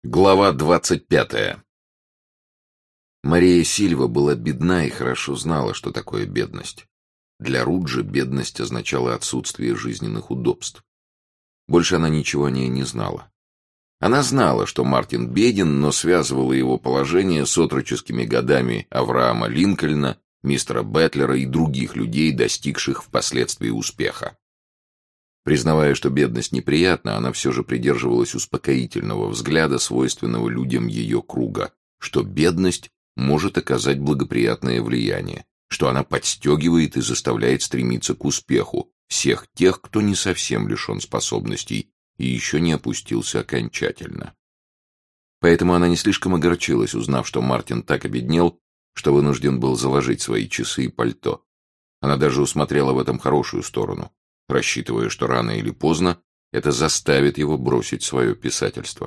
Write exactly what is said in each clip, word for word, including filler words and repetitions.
Глава двадцать пятая. Мария Сильва была бедна и хорошо знала, что такое бедность. Для Руджи бедность означала отсутствие жизненных удобств. Больше она ничего о ней не знала. Она знала, что Мартин беден, но связывала его положение с отроческими годами Авраама Линкольна, мистера Бэтлера и других людей, достигших впоследствии успеха. Признавая, что бедность неприятна, она все же придерживалась успокоительного взгляда, свойственного людям ее круга, что бедность может оказать благоприятное влияние, что она подстегивает и заставляет стремиться к успеху всех тех, кто не совсем лишен способностей и еще не опустился окончательно. Поэтому она не слишком огорчилась, узнав, что Мартин так обеднел, что вынужден был заложить свои часы и пальто. Она даже усмотрела в этом хорошую сторону, рассчитывая, что рано или поздно это заставит его бросить свое писательство.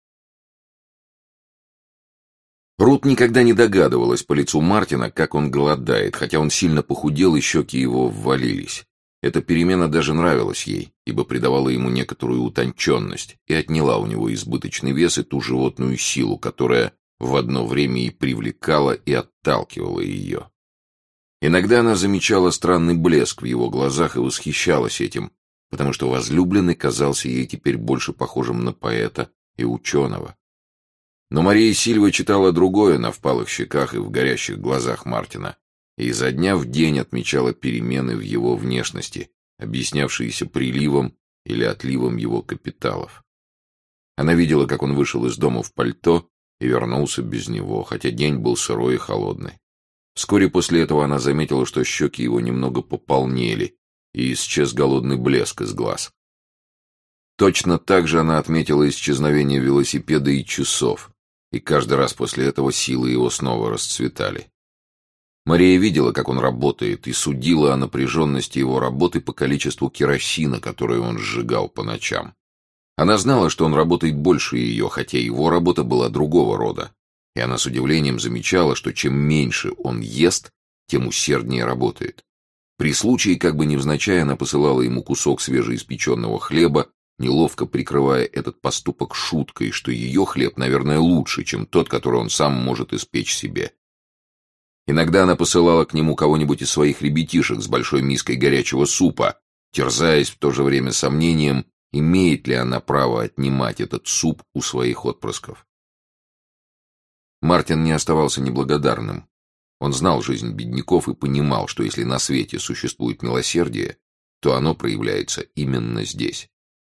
Рут никогда не догадывалась по лицу Мартина, как он голодает, хотя он сильно похудел и щеки его ввалились. Эта перемена даже нравилась ей, ибо придавала ему некоторую утонченность и отняла у него избыточный вес и ту животную силу, которая в одно время и привлекала, и отталкивала ее. Иногда она замечала странный блеск в его глазах и восхищалась этим, потому что возлюбленный казался ей теперь больше похожим на поэта и ученого. Но Мария Сильва читала другое на впалых щеках и в горящих глазах Мартина, и изо дня в день отмечала перемены в его внешности, объяснявшиеся приливом или отливом его капиталов. Она видела, как он вышел из дома в пальто и вернулся без него, хотя день был сырой и холодный. Вскоре после этого она заметила, что щеки его немного пополнели, и исчез голодный блеск из глаз. Точно так же она отметила исчезновение велосипеда и часов, и каждый раз после этого силы его снова расцветали. Мария видела, как он работает, и судила о напряженности его работы по количеству керосина, которое он сжигал по ночам. Она знала, что он работает больше ее, хотя его работа была другого рода. И она с удивлением замечала, что чем меньше он ест, тем усерднее работает. При случае, как бы невзначай, она посылала ему кусок свежеиспеченного хлеба, неловко прикрывая этот поступок шуткой, что ее хлеб, наверное, лучше, чем тот, который он сам может испечь себе. Иногда она посылала к нему кого-нибудь из своих ребятишек с большой миской горячего супа, терзаясь в то же время сомнением, имеет ли она право отнимать этот суп у своих отпрысков. Мартин не оставался неблагодарным. Он знал жизнь бедняков и понимал, что если на свете существует милосердие, то оно проявляется именно здесь.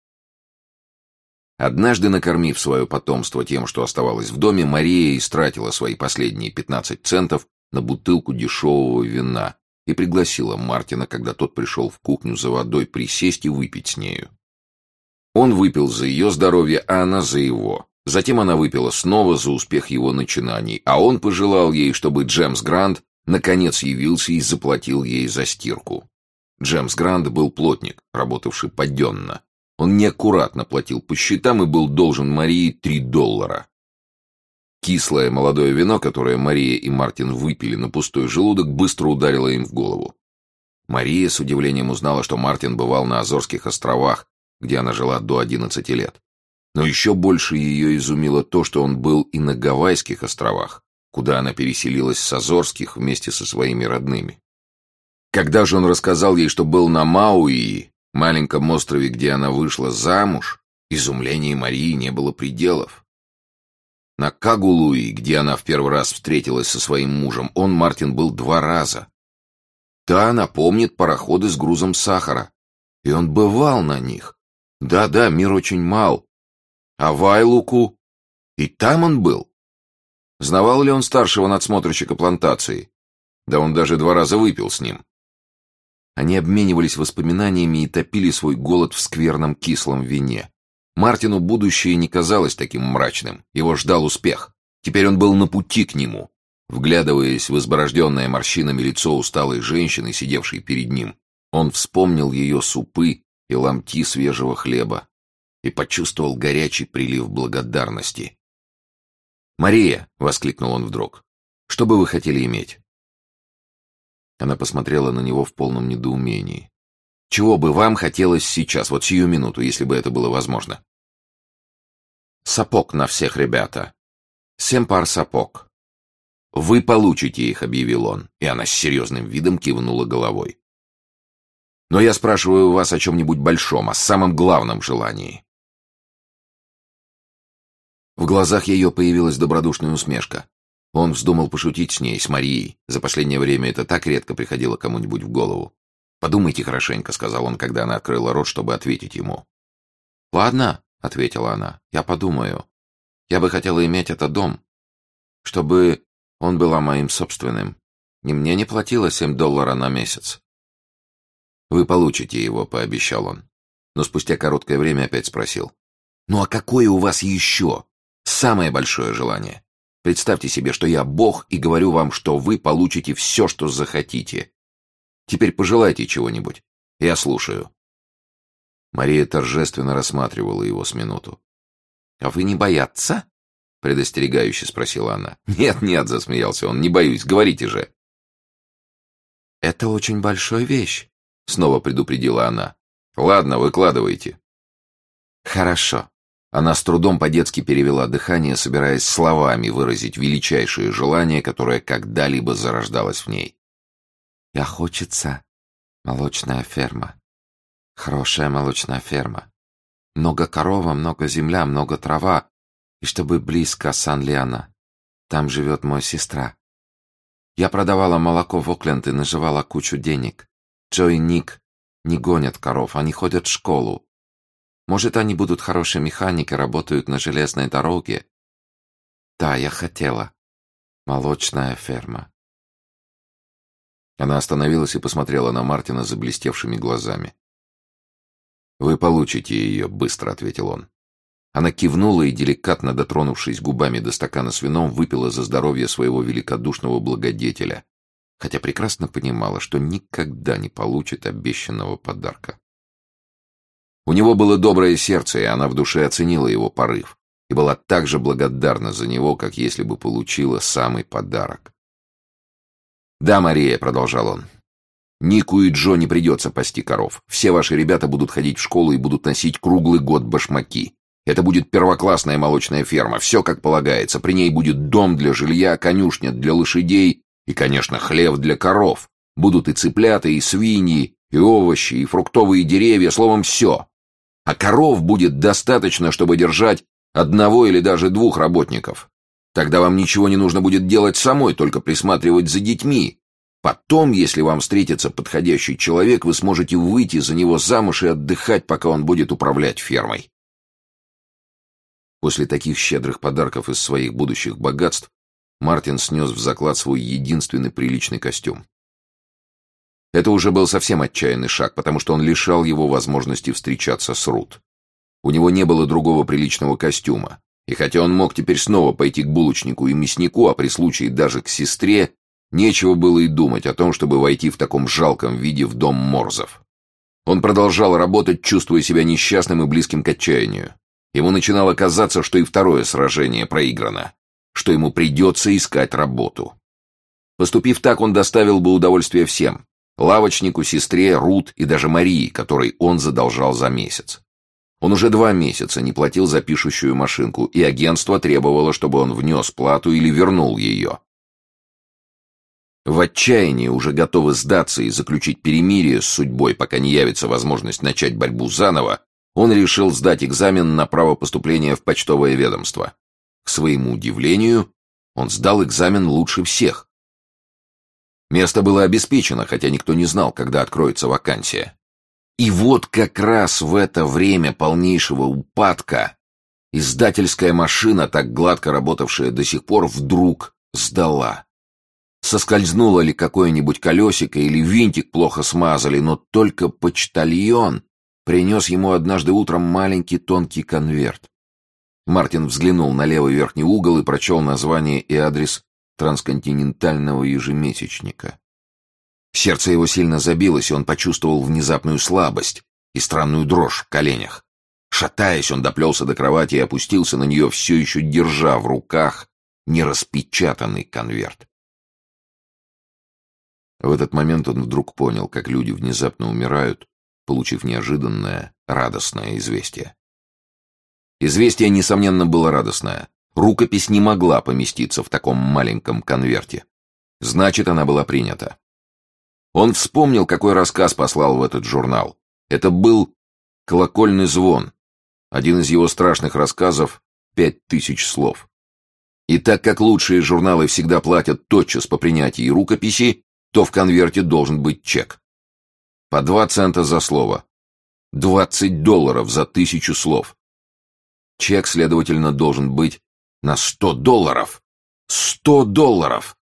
Однажды, накормив свое потомство тем, что оставалось в доме, Мария истратила свои последние пятнадцать центов на бутылку дешевого вина и пригласила Мартина, когда тот пришел в кухню за водой, присесть и выпить с нею. Он выпил за ее здоровье, а она за его. Затем она выпила снова за успех его начинаний, а он пожелал ей, чтобы Джемс Грант наконец явился и заплатил ей за стирку. Джемс Грант был плотник, работавший поденно. Он неаккуратно платил по счетам и был должен Марии три доллара. Кислое молодое вино, которое Мария и Мартин выпили на пустой желудок, быстро ударило им в голову. Мария с удивлением узнала, что Мартин бывал на Азорских островах, где она жила до одиннадцати лет. Но еще больше ее изумило то, что он был и на Гавайских островах, куда она переселилась с Азорских вместе со своими родными. Когда же он рассказал ей, что был на Мауи, маленьком острове, где она вышла замуж, изумлению Марии не было пределов. На Кагулуи, где она в первый раз встретилась со своим мужем, он, Мартин, был два раза. Да, она помнит пароходы с грузом сахара, и он бывал на них. Да-да, мир очень мал. А Вайлуку? И там он был? Знавал ли он старшего надсмотрщика плантации? Да он даже два раза выпил с ним. Они обменивались воспоминаниями и топили свой голод в скверном кислом вине. Мартину будущее не казалось таким мрачным. Его ждал успех. Теперь он был на пути к нему. Вглядываясь в изборожденное морщинами лицо усталой женщины, сидевшей перед ним, он вспомнил ее супы и ломти свежего хлеба и почувствовал горячий прилив благодарности. «Мария!» — воскликнул он вдруг. «Что бы вы хотели иметь?» Она посмотрела на него в полном недоумении. Чего бы вам хотелось сейчас, вот сию минуту, если бы это было возможно? Сапог на всех, ребята. Семь пар сапог. Вы получите их, объявил он, и она с серьезным видом кивнула головой. Но я спрашиваю вас о чем-нибудь большом, о самом главном желании. В глазах ее появилась добродушная усмешка. Он вздумал пошутить с ней, с Марией. За последнее время это так редко приходило кому-нибудь в голову. «Подумайте хорошенько», — сказал он, когда она открыла рот, чтобы ответить ему. «Ладно», — ответила она, — «я подумаю. Я бы хотела иметь этот дом, чтобы он был моим собственным. И мне не платило семь долларов на месяц». «Вы получите его», — пообещал он. Но спустя короткое время опять спросил. «Ну а какое у вас еще самое большое желание? Представьте себе, что я Бог и говорю вам, что вы получите все, что захотите. Теперь пожелайте чего-нибудь. Я слушаю». Мария торжественно рассматривала его с минуту. «А вы не боятся?» — предостерегающе спросила она. «Нет, нет», — засмеялся он, — «не боюсь, говорите же». «Это очень большая вещь», — снова предупредила она. «Ладно, выкладывайте». «Хорошо». Она с трудом по-детски перевела дыхание, собираясь словами выразить величайшее желание, которое когда-либо зарождалось в ней. «Я хочется молочная ферма. Хорошая молочная ферма. Много корова, много земля, много трава. И чтобы близко Сан-Лиана. Там живет моя сестра. Я продавала молоко в Окленд и наживала кучу денег. Джо и Ник не гонят коров, они ходят в школу. Может, они будут хорошие механики, работают на железной дороге. Да, я хотела. Молочная ферма». Она остановилась и посмотрела на Мартина заблестевшими глазами. «Вы получите ее», — быстро ответил он. Она кивнула и, деликатно дотронувшись губами до стакана с вином, выпила за здоровье своего великодушного благодетеля, хотя прекрасно понимала, что никогда не получит обещанного подарка. У него было доброе сердце, и она в душе оценила его порыв, и была так же благодарна за него, как если бы получила самый подарок. «Да, Мария», — продолжал он, — «Нику и Джо не придется пасти коров. Все ваши ребята будут ходить в школу и будут носить круглый год башмаки. Это будет первоклассная молочная ферма, все как полагается. При ней будет дом для жилья, конюшня для лошадей и, конечно, хлев для коров. Будут и цыплята, и свиньи, и овощи, и фруктовые деревья, словом, все. А коров будет достаточно, чтобы держать одного или даже двух работников. Тогда вам ничего не нужно будет делать самой, только присматривать за детьми. Потом, если вам встретится подходящий человек, вы сможете выйти за него замуж и отдыхать, пока он будет управлять фермой». После таких щедрых подарков из своих будущих богатств Мартин снес в заклад свой единственный приличный костюм. Это уже был совсем отчаянный шаг, потому что он лишал его возможности встречаться с Рут. У него не было другого приличного костюма, и хотя он мог теперь снова пойти к булочнику и мяснику, а при случае даже к сестре, нечего было и думать о том, чтобы войти в таком жалком виде в дом Морзов. Он продолжал работать, чувствуя себя несчастным и близким к отчаянию. Ему начинало казаться, что и второе сражение проиграно, что ему придется искать работу. Поступив так, он доставил бы удовольствие всем: лавочнику, сестре, Рут и даже Марии, которой он задолжал за месяц. Он уже два месяца не платил за пишущую машинку, и агентство требовало, чтобы он внес плату или вернул ее. В отчаянии, уже готовы сдаться и заключить перемирие с судьбой, пока не явится возможность начать борьбу заново, он решил сдать экзамен на право поступления в почтовое ведомство. К своему удивлению, он сдал экзамен лучше всех. Место было обеспечено, хотя никто не знал, когда откроется вакансия. И вот как раз в это время полнейшего упадка издательская машина, так гладко работавшая до сих пор, вдруг сдала. Соскользнуло ли какое-нибудь колесико или винтик плохо смазали, но только почтальон принес ему однажды утром маленький тонкий конверт. Мартин взглянул на левый верхний угол и прочел название и адрес трансконтинентального ежемесячника. Сердце его сильно забилось, и он почувствовал внезапную слабость и странную дрожь в коленях. Шатаясь, он доплелся до кровати и опустился на нее, все еще держа в руках нераспечатанный конверт. В этот момент он вдруг понял, как люди внезапно умирают, получив неожиданное, радостное известие. Известие, несомненно, было радостное. Рукопись не могла поместиться в таком маленьком конверте. Значит, она была принята. Он вспомнил, какой рассказ послал в этот журнал. Это был «Колокольный звон», один из его страшных рассказов «Пять тысяч слов». И так как лучшие журналы всегда платят тотчас по принятии рукописи, то в конверте должен быть чек. По два цента за слово. Двадцать долларов за тысячу слов. Чек, следовательно, должен быть на сто долларов. Сто долларов!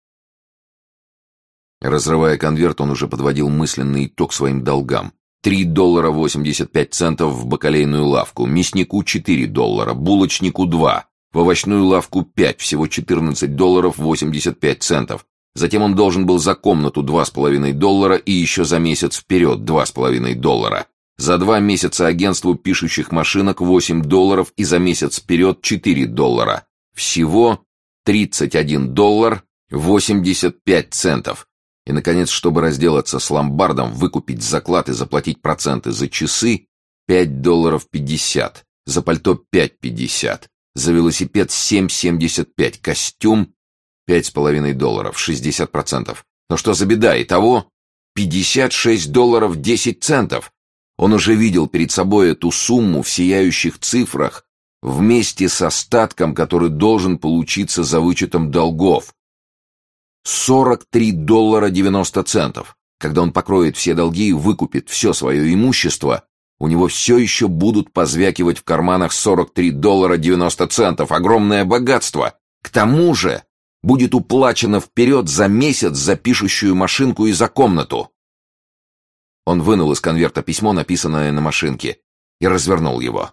Разрывая конверт, он уже подводил мысленный итог своим долгам. Три доллара восемьдесят пять центов в бакалейную лавку, мяснику четыре доллара, булочнику два, в овощную лавку пять, всего четырнадцать долларов восемьдесят пять центов. Затем он должен был за комнату два с половиной доллара и еще за месяц вперед два с половиной доллара. За два месяца агентству пишущих машинок восемь долларов и за месяц вперед четыре доллара. Всего тридцать один доллар восемьдесят пять центов. И, наконец, чтобы разделаться с ломбардом, выкупить заклад и заплатить проценты за часы пять долларов пятьдесят, за пальто пять пятьдесят, за велосипед семь семьдесят пять, костюм пять с половиной долларов, шестьдесят процентов. Но что за беда, итого пятьдесят шесть долларов десять центов. Он уже видел перед собой эту сумму в сияющих цифрах вместе с остатком, который должен получиться за вычетом долгов. сорок три доллара девяносто центов. Когда он покроет все долги и выкупит все свое имущество, у него все еще будут позвякивать в карманах сорок три доллара девяносто центов. Огромное богатство. К тому же будет уплачено вперед за месяц за пишущую машинку и за комнату. Он вынул из конверта письмо, написанное на машинке, и развернул его.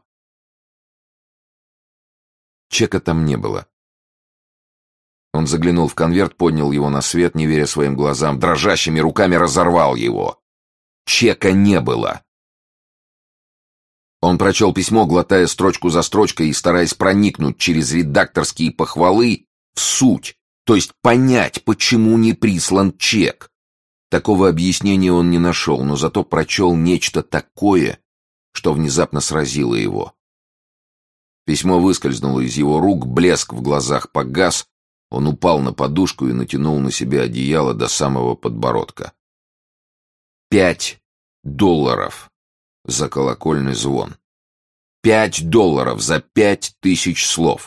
Чека там не было. Он заглянул в конверт, поднял его на свет, не веря своим глазам, дрожащими руками разорвал его. Чека не было. Он прочел письмо, глотая строчку за строчкой и стараясь проникнуть через редакторские похвалы в суть, то есть понять, почему не прислан чек. Такого объяснения он не нашел, но зато прочел нечто такое, что внезапно сразило его. Письмо выскользнуло из его рук, блеск в глазах погас. Он упал на подушку и натянул на себя одеяло до самого подбородка. Пять долларов за колокольный звон. Пять долларов за пять тысяч слов.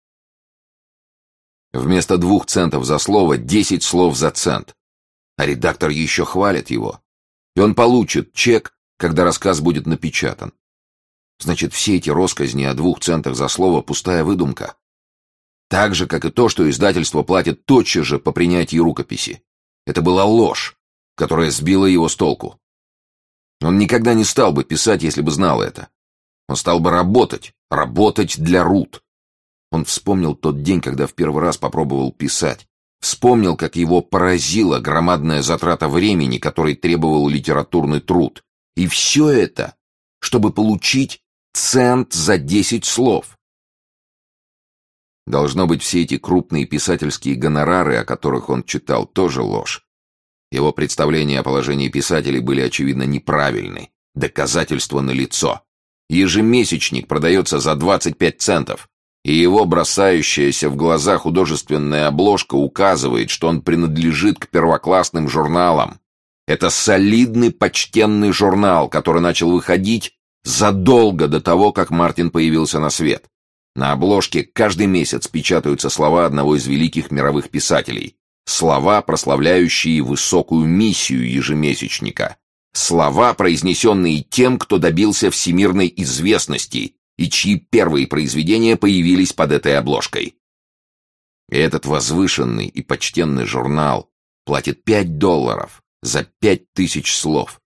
Вместо двух центов за слово десять слов за цент. А редактор еще хвалит его. И он получит чек, когда рассказ будет напечатан. Значит, все эти россказни о двух центах за слово — пустая выдумка. Так же, как и то, что издательство платит тотчас же по принятии рукописи. Это была ложь, которая сбила его с толку. Он никогда не стал бы писать, если бы знал это. Он стал бы работать, работать для Рут. Он вспомнил тот день, когда в первый раз попробовал писать. Вспомнил, как его поразила громадная затрата времени, которой требовал литературный труд. И все это, чтобы получить цент за десять слов. Должно быть, все эти крупные писательские гонорары, о которых он читал, тоже ложь. Его представления о положении писателей были, очевидно, неправильны. Доказательства налицо. Ежемесячник продается за двадцать пять центов, и его бросающаяся в глаза художественная обложка указывает, что он принадлежит к первоклассным журналам. Это солидный, почтенный журнал, который начал выходить задолго до того, как Мартин появился на свет. На обложке каждый месяц печатаются слова одного из великих мировых писателей. Слова, прославляющие высокую миссию ежемесячника. Слова, произнесенные тем, кто добился всемирной известности и чьи первые произведения появились под этой обложкой. И этот возвышенный и почтенный журнал платит пять долларов за пять тысяч слов.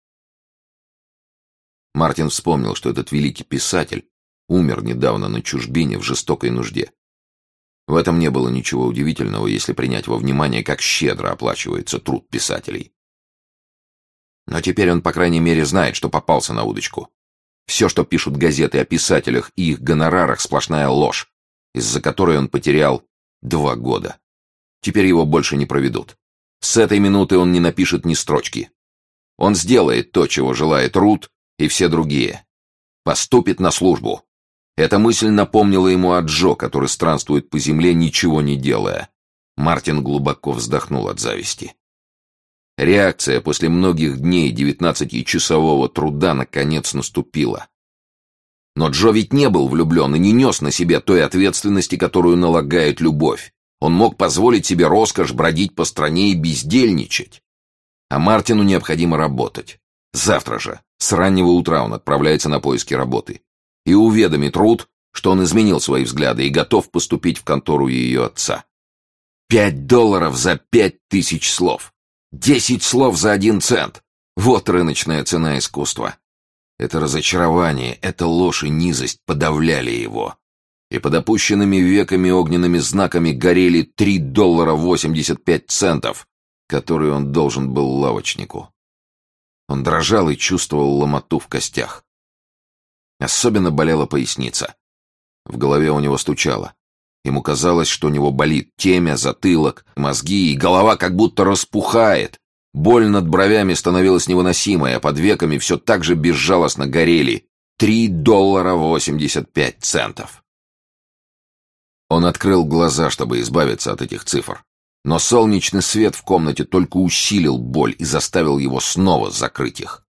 Мартин вспомнил, что этот великий писатель умер недавно на чужбине в жестокой нужде. В этом не было ничего удивительного, если принять во внимание, как щедро оплачивается труд писателей. Но теперь он, по крайней мере, знает, что попался на удочку. Все, что пишут газеты о писателях и их гонорарах, сплошная ложь, из-за которой он потерял два года. Теперь его больше не проведут. С этой минуты он не напишет ни строчки. Он сделает то, чего желает Рут и все другие. Поступит на службу. Эта мысль напомнила ему о Джо, который странствует по земле, ничего не делая. Мартин глубоко вздохнул от зависти. Реакция после многих дней девятнадцатичасового труда наконец наступила. Но Джо ведь не был влюблен и не нес на себе той ответственности, которую налагает любовь. Он мог позволить себе роскошь бродить по стране и бездельничать. А Мартину необходимо работать. Завтра же, с раннего утра, он отправляется на поиски работы. И уведомит Рут, что он изменил свои взгляды и готов поступить в контору ее отца. Пять долларов за пять тысяч слов. Десять слов за один цент. Вот рыночная цена искусства. Это разочарование, эта ложь и низость подавляли его. И под опущенными веками огненными знаками горели три доллара восемьдесят пять центов, которые он должен был лавочнику. Он дрожал и чувствовал ломоту в костях. Особенно болела поясница. В голове у него стучало. Ему казалось, что у него болит темя, затылок, мозги, и голова как будто распухает. Боль над бровями становилась невыносимой, а под веками все так же безжалостно горели три доллара восемьдесят пять центов. Он открыл глаза, чтобы избавиться от этих цифр. Но солнечный свет в комнате только усилил боль и заставил его снова закрыть их.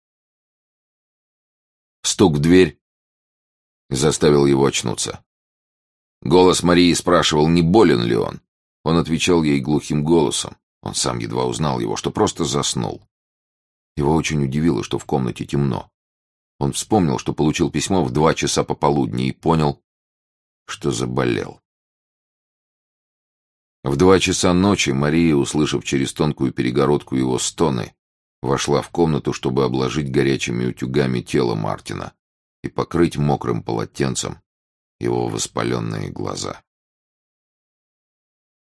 Стук в дверь заставил его очнуться. Голос Марии спрашивал, не болен ли он. Он отвечал ей глухим голосом. Он сам едва узнал его, что просто заснул. Его очень удивило, что в комнате темно. Он вспомнил, что получил письмо в два часа пополудни и понял, что заболел. В два часа ночи Мария, услышав через тонкую перегородку его стоны, вошла в комнату, чтобы обложить горячими утюгами тело Мартина и покрыть мокрым полотенцем его воспаленные глаза.